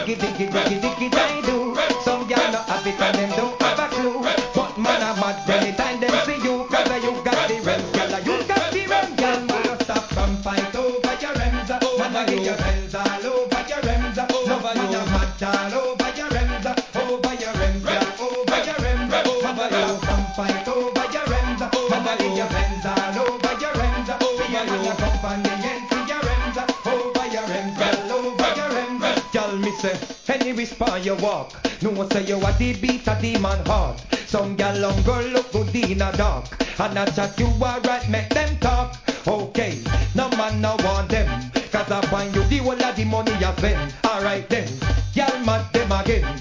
diggy, diggy, diggy, diggy, I do. Some y'all not have it and them don't have a clue. But man, I'm mad anytime them see you. Cause you got the rims, girl, you got the rims, girl. Man, you stop from fight over your rims. Man, I give your rims all over your rims. No, man, I'm mad all over your rims. Over your rims, girl, over your rims. Man, you stop from fight over your rims. Man, I give your rims all over your rims. See you man, you come on the end to your rims. Over your rims, girl, over your rims. Girl, me say, any whisper you walk, no say you are the beat of the man heart. Some gal long girl look good in a dark, and I chat you alright, make them talk. Okay, no man no want them, cause I find you the whole of the money you spend. Alright then, gal mad them again.